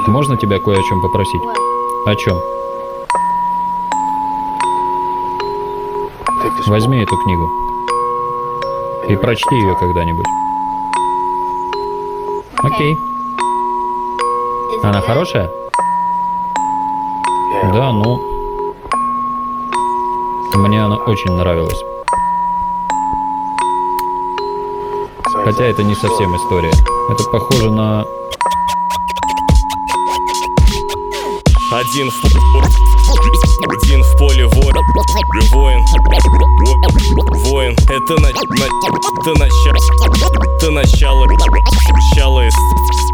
Можно тебя кое о чем попросить? О чем? Возьми эту книгу и прочти ее когда-нибудь. Окей. Она хорошая? Да, ну... Мне она очень нравилась. Хотя это не совсем история. Это похоже на... Один в поле воин. Это начало